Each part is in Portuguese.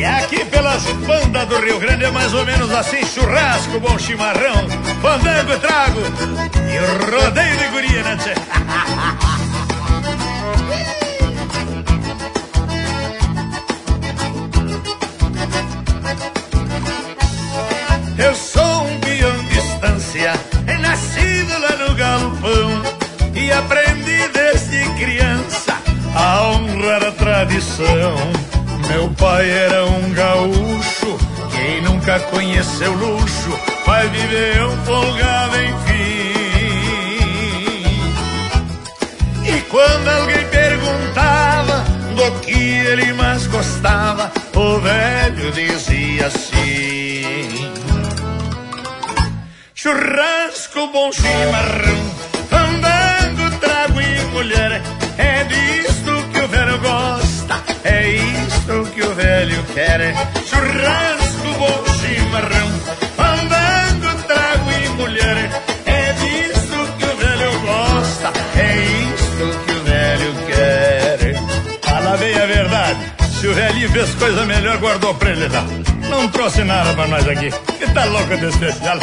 E aqui pelas bandas do Rio Grande é mais ou menos assim: churrasco, bom chimarrão, fandango, trago e rodeio de guria, né, tchê? Eu sou um peão de estância, nascido lá no galpão, e aprendi desde criança a honrar a tradição. Meu pai era um gaúcho, quem nunca conheceu luxo vai viver um folgado enfim. E quando alguém perguntava do que ele mais gostava, o velho dizia assim: churrasco, bom chimarrão, fandango, trago e mulher. É disto que o velho gosta, é isto que o velho quer. Churrasco, bom chimarrão, fandango, trago e mulher. É disto que o velho gosta, é isto que o velho quer. Fala bem a verdade, se o velhinho fez coisa melhor, guardou pra ele dar. Não trouxe nada pra nós aqui, que tá louco de especial.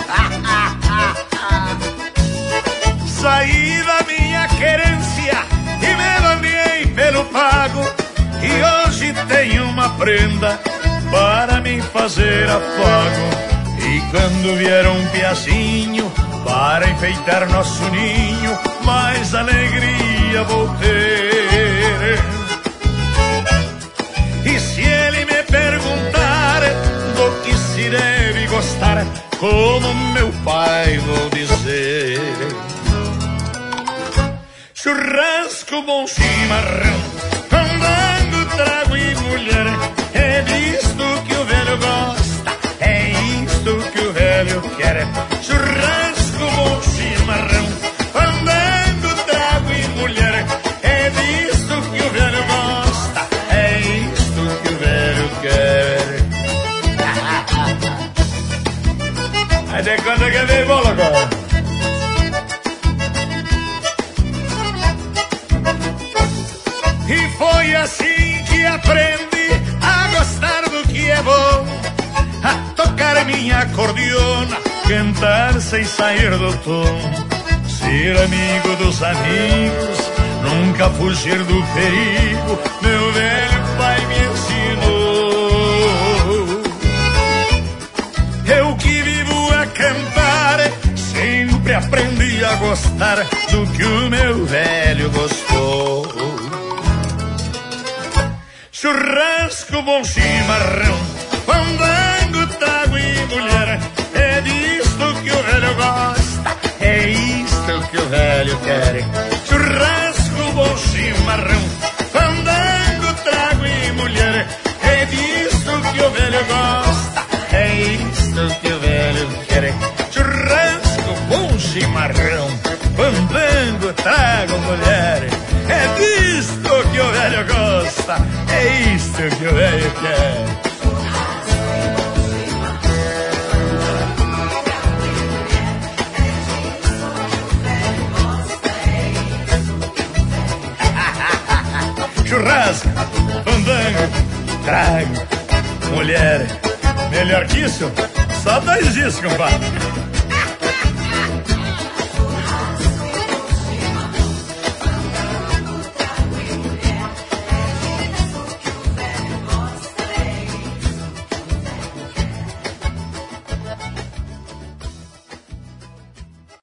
Saí da minha querência e me banhei pelo pago, e hoje tenho uma prenda para me fazer afago. E quando vier um piacinho para enfeitar nosso ninho, mais alegria vou ter. E se ele me perguntar do que se deve gostar, como meu pai vou dizer: churrasco, bom chimarrão, fandango, trago e mulher. É disto que o velho gosta, é isto que o velho quer. Churrasco, bom chimarrão, fandango, trago e mulher. É disto que o velho gosta, é isto que o velho quer. Aí de quando que vem bola agora? E foi assim que aprendi a gostar do que é bom, a tocar minha acordeona, cantar sem sair do tom, ser amigo dos amigos, nunca fugir do perigo, meu velho pai me ensinou. Eu que vivo a cantar, sempre aprendi a gostar do que o meu velho gostou. Churrasco, bom chimarrão, fandango, trago e mulher. É disto que o velho gosta, é isto que o velho quer. Churrasco, bom chimarrão, fandango, trago e mulher. É disto que o velho gosta, é isto que o velho quer. Churrasco, bom chimarrão, fandango, trago mulher. É disto que o velho gosta, é isto que o velho quer. Churrasco, fandango, trago, mulher. Melhor que isso, só 2 dias, compadre.